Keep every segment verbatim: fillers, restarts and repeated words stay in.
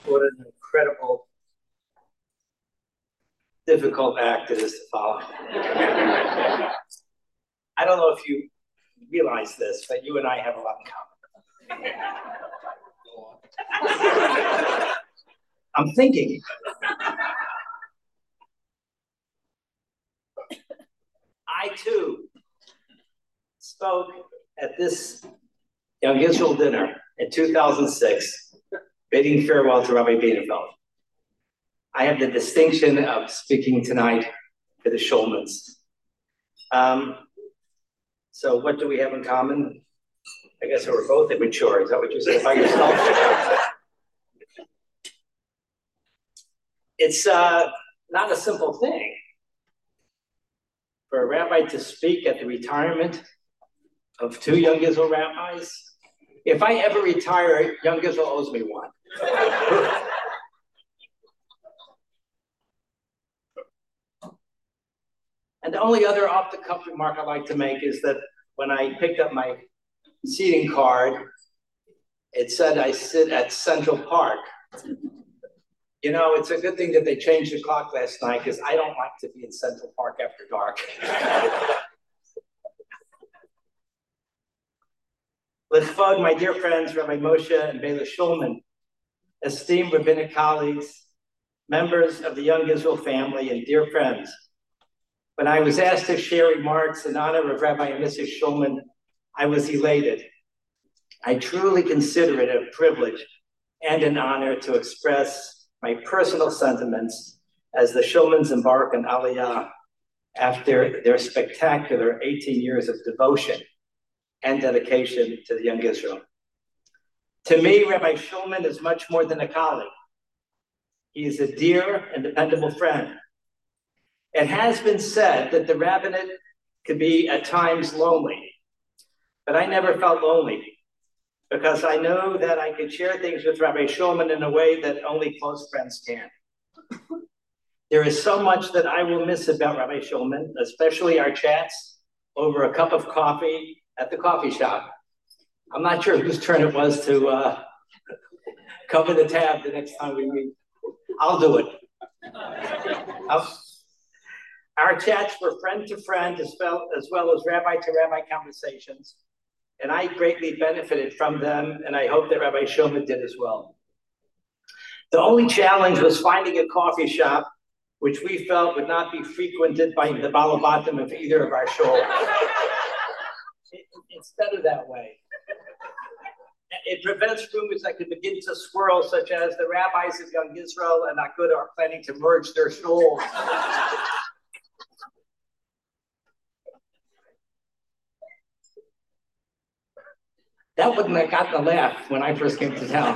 What an incredible, difficult act it is to follow. I don't know if you realize this, but you and I have a lot in common. I'm thinking. I too spoke at this Young Israel dinner in two thousand six, bidding farewell to Rabbi Bienenfeld. I have the distinction of speaking tonight for the Shulmans. Um, so what do we have in common? I guess we're both immature. Is that what you said about yourself? It's uh, not a simple thing for a rabbi to speak at the retirement of two Young Israel rabbis. If I ever retire, Young Israel owes me one. And the only other off-the-cuff remark I'd like to make is that when I picked up my seating card, it said I sit at Central Park. You know, it's a good thing that they changed the clock last night because I don't like to be in Central Park after dark. L'chvod, my dear friends, Rabbi Moshe and Bela Shulman, esteemed rabbinic colleagues, members of the Young Israel family, and dear friends, when I was asked to share remarks in honor of Rabbi and Missus Shulman, I was elated. I truly consider it a privilege and an honor to express my personal sentiments as the Shulmans embark on Aliyah after their spectacular eighteen years of devotion and dedication to the Young Israel. To me, Rabbi Shulman is much more than a colleague. He is a dear and dependable friend. It has been said that the rabbinate could be at times lonely, but I never felt lonely because I know that I could share things with Rabbi Shulman in a way that only close friends can. There is so much that I will miss about Rabbi Shulman, especially our chats over a cup of coffee at the coffee shop. I'm not sure whose turn it was to uh, cover the tab the next time we meet. I'll do it. I'll, Our chats were friend to friend as well, as well as rabbi to rabbi conversations, and I greatly benefited from them, and I hope that Rabbi Shulman did as well. The only challenge was finding a coffee shop which we felt would not be frequented by the balabatim of either of our shows. it, it's better that way. It prevents rumors that could begin to swirl, such as the rabbis of Young Israel and Aguda are planning to merge their shows. That wouldn't have gotten a laugh when I first came to town.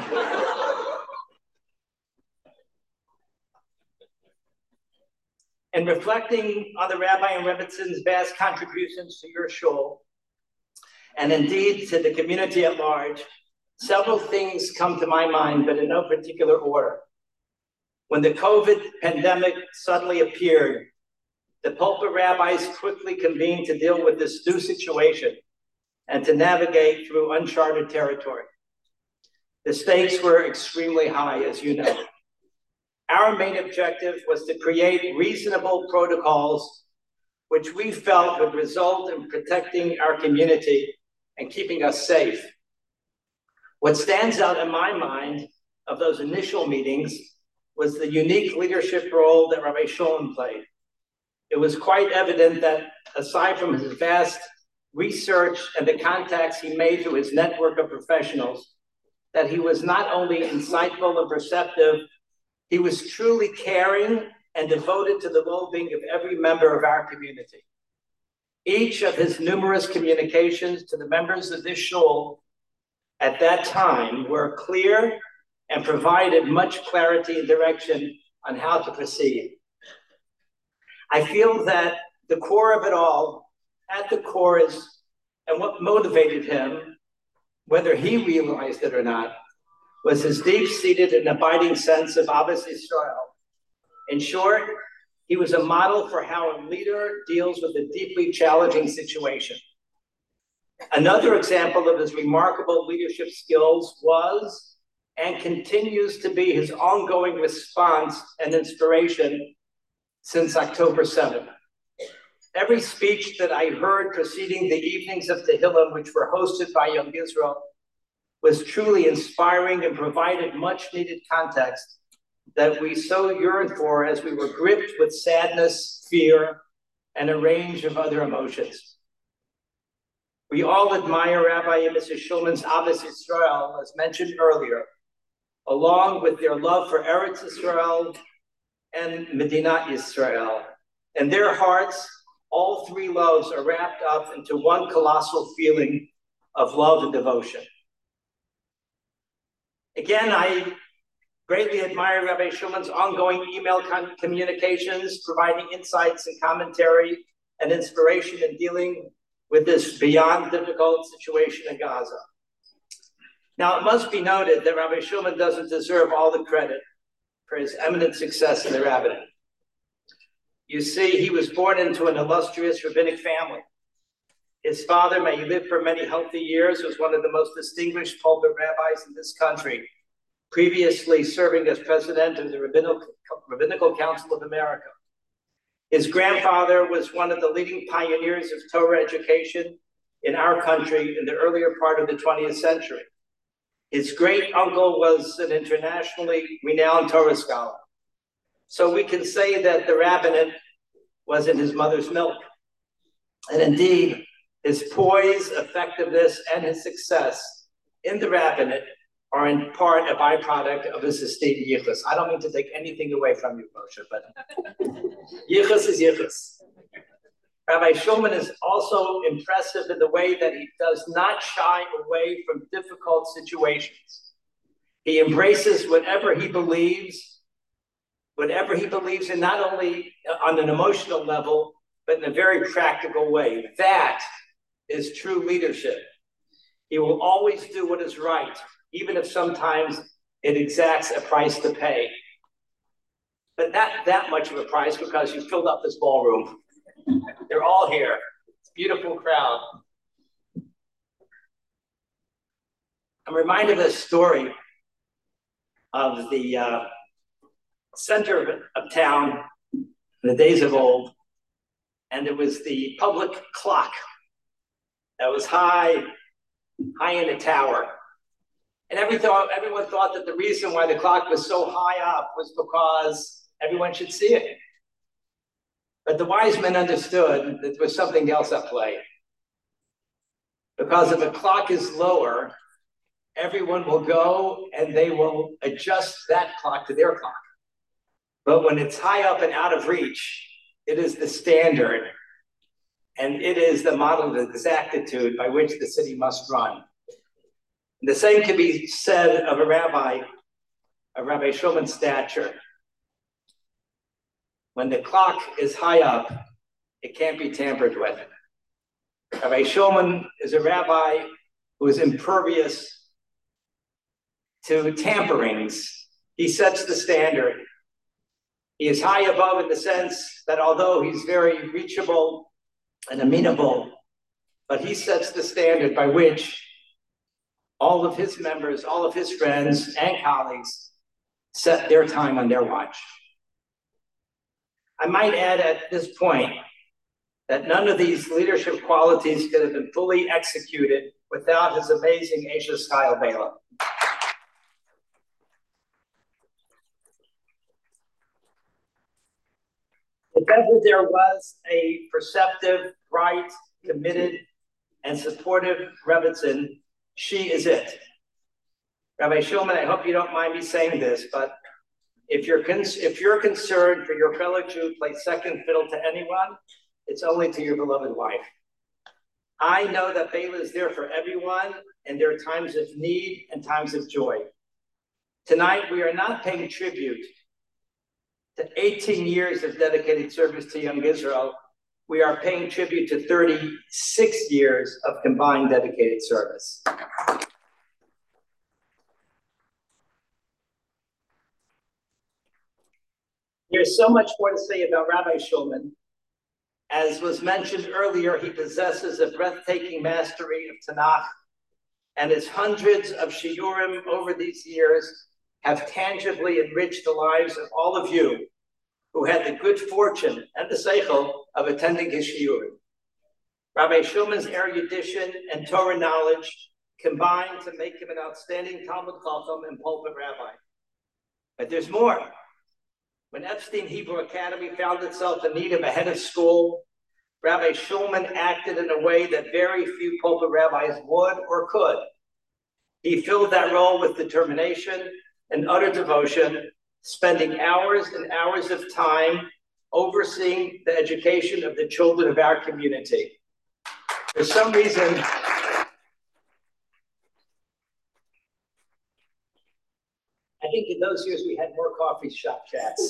And reflecting on the Rabbi and Rebbitzins' vast contributions to your shul, and indeed to the community at large, several things come to my mind, but in no particular order. When the COVID pandemic suddenly appeared, the pulpit rabbis quickly convened to deal with this new situation and to navigate through uncharted territory. The stakes were extremely high, as you know. Our main objective was to create reasonable protocols which we felt would result in protecting our community and keeping us safe. What stands out in my mind of those initial meetings was the unique leadership role that Rabbi Shulman played. It was quite evident that aside from his vast research and the contacts he made through his network of professionals, that he was not only insightful and perceptive, he was truly caring and devoted to the well-being of every member of our community. Each of his numerous communications to the members of this shul at that time were clear and provided much clarity and direction on how to proceed. I feel that the core of it all, at the core is, and what motivated him, whether he realized it or not, was his deep-seated and abiding sense of Ahavas Yisrael. In short, he was a model for how a leader deals with a deeply challenging situation. Another example of his remarkable leadership skills was and continues to be his ongoing response and inspiration since October seventh. Every speech that I heard preceding the evenings of Tehillim, which were hosted by Young Israel, was truly inspiring and provided much needed context that we so yearned for as we were gripped with sadness, fear, and a range of other emotions. We all admire Rabbi and Missus Shulman's Ahavas Yisrael, as mentioned earlier, along with their love for Eretz Yisrael and Medinat Yisrael. In their hearts, all three loves are wrapped up into one colossal feeling of love and devotion. Again, I greatly admire Rabbi Shulman's ongoing email communications, providing insights and commentary and inspiration in dealing with this beyond difficult situation in Gaza. Now, it must be noted that Rabbi Shulman doesn't deserve all the credit for his eminent success in the rabbinate. You see, he was born into an illustrious rabbinic family. His father, may he live for many healthy years, was one of the most distinguished pulpit rabbis in this country, previously serving as president of the Rabbinical, Rabbinical Council of America. His grandfather was one of the leading pioneers of Torah education in our country in the earlier part of the twentieth century. His great uncle was an internationally renowned Torah scholar. So we can say that the rabbinate was in his mother's milk. And indeed, his poise, effectiveness, and his success in the rabbinate are in part a byproduct of his esteemed yichus. I don't mean to take anything away from you, Moshe, but yichus is yichus. Rabbi Shulman is also impressive in the way that he does not shy away from difficult situations. He embraces whatever he believes, whatever he believes in, not only on an emotional level, but in a very practical way. That is true leadership. He will always do what is right, even if sometimes it exacts a price to pay. But not that much of a price, because you filled up this ballroom. They're all here. It's a beautiful crowd. I'm reminded of a story of the uh, center of, of town in the days of old. And it was the public clock that was high, high in a tower. And every thought, everyone thought that the reason why the clock was so high up was because everyone should see it. But the wise men understood that there was something else at play. Because if a clock is lower, everyone will go and they will adjust that clock to their clock. But when it's high up and out of reach, it is the standard, and it is the model of exactitude by which the city must run. The same can be said of a rabbi, a Rabbi Shulman's stature. When the clock is high up, it can't be tampered with. Rabbi Shulman is a rabbi who is impervious to tamperings. He sets the standard. He is high above in the sense that although he's very reachable and amenable, but he sets the standard by which all of his members, all of his friends and colleagues set their time on their watch. I might add at this point that none of these leadership qualities could have been fully executed without his amazing Asia style Bela. If ever there was a perceptive, bright, committed, and supportive Rebbitzin, she is it. Rabbi Shulman, I hope you don't mind me saying this, but if you're, if you're concerned for your fellow Jew play second fiddle to anyone, it's only to your beloved wife. I know that Bela is there for everyone, and there are times of need and times of joy. Tonight, we are not paying tribute to eighteen years of dedicated service to Young Israel. We are paying tribute to thirty-six years of combined dedicated service. There's so much more to say about Rabbi Shulman. As was mentioned earlier, he possesses a breathtaking mastery of Tanakh and his hundreds of shiurim over these years have tangibly enriched the lives of all of you who had the good fortune and the seichel of attending his shiurim. Rabbi Shulman's erudition and Torah knowledge combined to make him an outstanding Talmud Chacham and pulpit rabbi. But there's more. When Epstein Hebrew Academy found itself in need of a head of school, Rabbi Shulman acted in a way that very few pulpit rabbis would or could. He filled that role with determination and utter devotion, spending hours and hours of time overseeing the education of the children of our community. For some reason, I think in those years we had more coffee shop chats.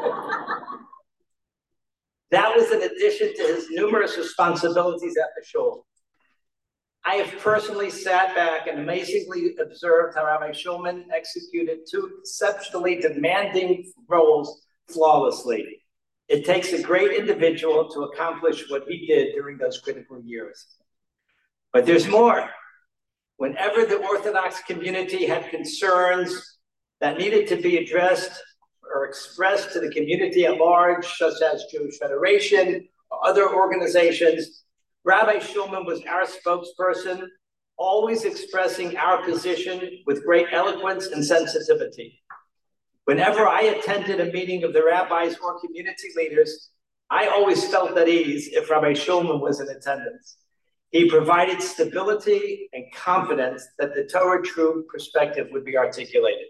That was in addition to his numerous responsibilities at the shul. I have personally sat back and amazingly observed how Rabbi Shulman executed two exceptionally demanding roles flawlessly. It takes a great individual to accomplish what he did during those critical years. But there's more. Whenever the Orthodox community had concerns that needed to be addressed or expressed to the community at large, such as Jewish Federation or other organizations, Rabbi Shulman was our spokesperson, always expressing our position with great eloquence and sensitivity. Whenever I attended a meeting of the rabbis or community leaders, I always felt at ease if Rabbi Shulman was in attendance. He provided stability and confidence that the Torah true perspective would be articulated.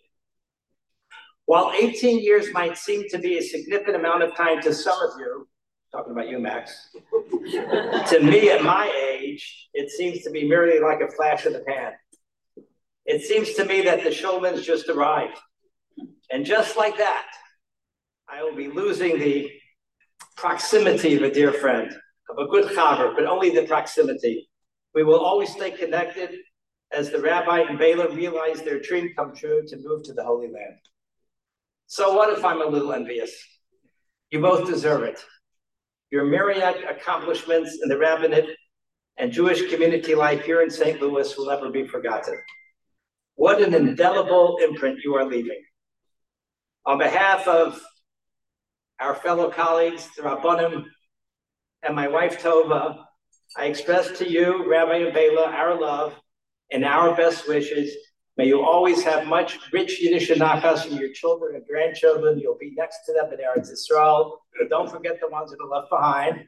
While eighteen years might seem to be a significant amount of time to some of you, talking about you, Max, to me at my age, it seems to be merely like a flash in the pan. It seems to me that the Shulmans just arrived. And just like that, I will be losing the proximity of a dear friend, of a good chaver, but only the proximity. We will always stay connected as the rabbi and Bela realize their dream come true to move to the Holy Land. So what if I'm a little envious? You both deserve it. Your myriad accomplishments in the rabbinate and Jewish community life here in Saint Louis will never be forgotten. What an indelible imprint you are leaving. On behalf of our fellow colleagues, the Rabbanim, and my wife Tova, I express to you, Rabbi and Bela, our love and our best wishes. May you always have much rich Yiddish nachas from your children and grandchildren. You'll be next to them in Eretz Yisrael, but don't forget the ones that are left behind.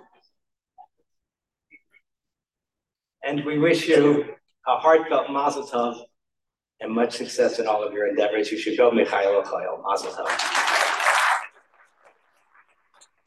And we wish you a heartfelt mazel tov and much success in all of your endeavors. You should go Michael Chayil, mazel tov.